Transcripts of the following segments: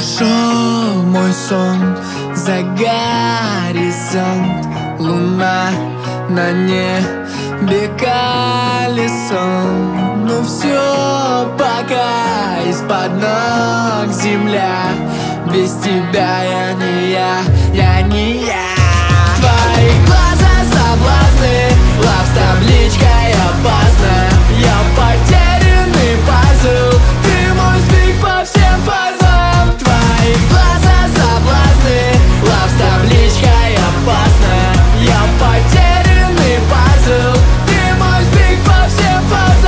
ушел мой сон за горизонт. Луна на небе колесом. Но все пока из-под ног земля. Без тебя я не я не я. Твои глаза соблазны, лав с табличкой опасно. Я потерянный пазл, ты мой сдвиг по всем фазам. Твои глаза соблазны, лав с табличкой опасно. Я потерянный пазл, ты мой сдвиг по всем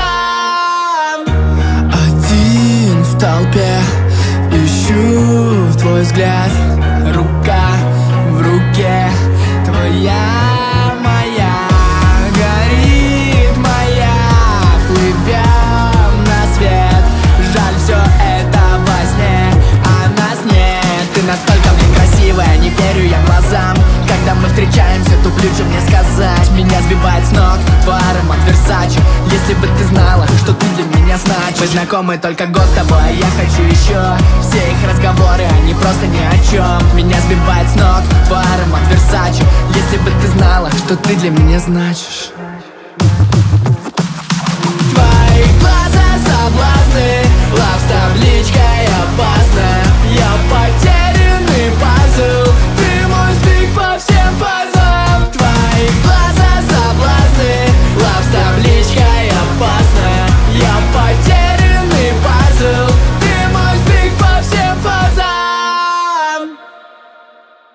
фазам. Один в толпе, ищу твой взгляд. Рука в руке, твоя, моя. Горит моя, плывем на свет. Жаль, все это во сне, а нас нет. Ты настолько, красивая, не верю я глазам. Когда мы встречаемся, то ключ мне сказать. Меня сбивает с ног твой аромат Versace. Если бы ты знала, что ты для меня значишь. Мы знакомы только год с тобой, а я хочу еще. Все их разговоры, они просто ни о чем. Меня сбивает с ног твой аромат Versace. Если бы ты знала, что ты для меня значишь.